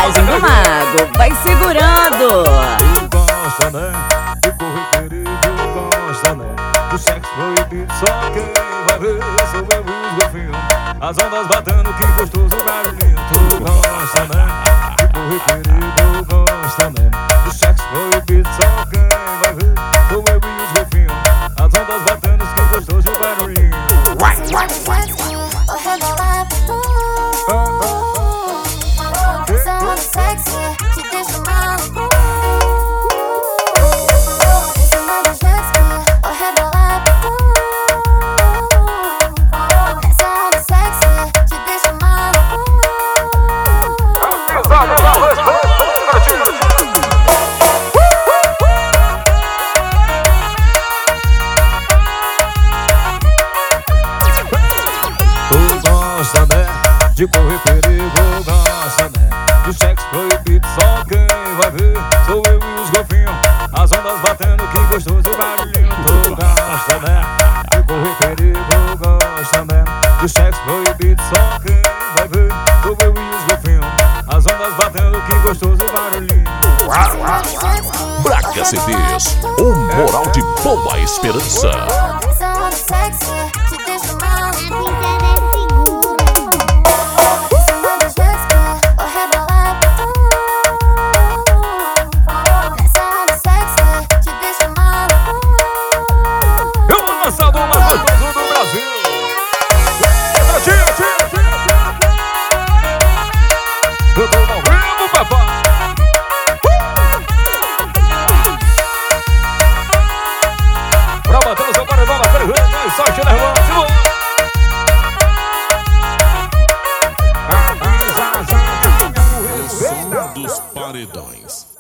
malandragem do mago. Vai segurando. Gosta, né? De correr perigo, gosta, né? Do sexo proibido, só quem vai ver sou eu e os golfinhos. As ondas batendo, que gostoso barulhinho. Tu gosta, né? De correr perigo, gosta, né? Do sexo proibido, só quem vai ver sou eu e os golfinhos. As ondas batendo, que gostoso barulhinho. Gosta, né? De correr perigo, gosta, né? Do sexo proibido, só quem vai ver sou eu e os golfinhos. As ondas batendo, que gostoso barulhinho. Tu gosta, né? De correr perigo, gosta, né? Do sexo proibido, só quem vai ver sou eu e os golfinhos. As ondas batendo, que gostoso barulhinho. Braga CDs, o moral de boa esperança. Lançado o mais gostoso do Brasil. Eu tô morrendo, papai. Pra bater no seu paredão, naquele jeito, aí só tira a irmã, O som dos paredões.